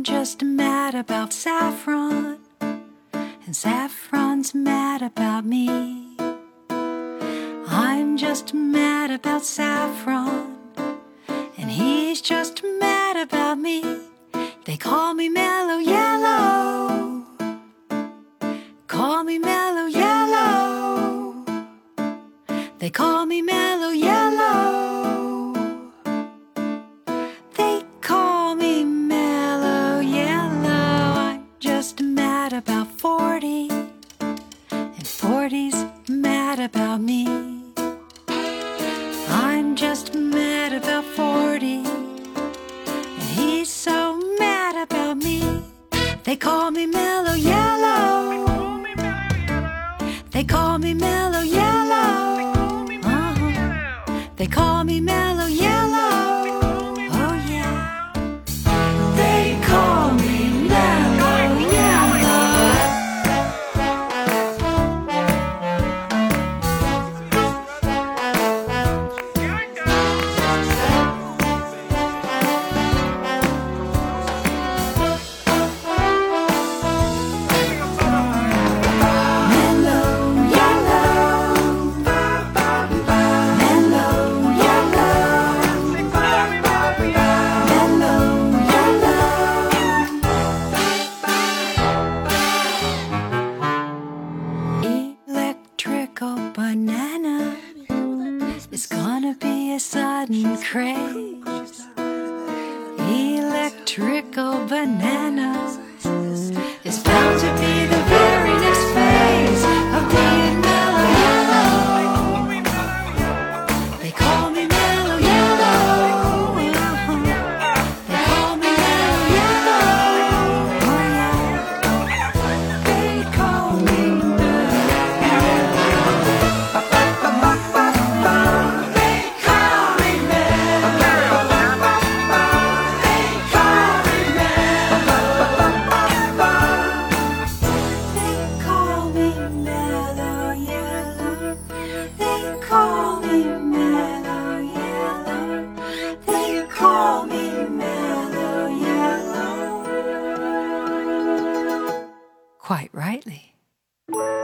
just mad about Saffron, and Saffron's mad about me. I'm just mad about Saffron, and he's just mad about me. They call me Mellow Yellow, call me Mellow Yellow. They call me Mellow Yellow. They call me Mellow Yellow. I'm just mad about 40, and 40's mad about me. I'm just mad about 40, and he's so mad about me. They call me Mellow Yellow. They call me Mellow Yellow. They call me Mellow Yellow. Oh yeah. They call me Mellow Yellow. Electrical banana is gonna be a sudden craze. Electrical banana is bound to be the very next phase of being Mellow Yellow. They call me Mellow Yellow. They call me Mellow Yellow. Oh yeah. They call me quite rightly.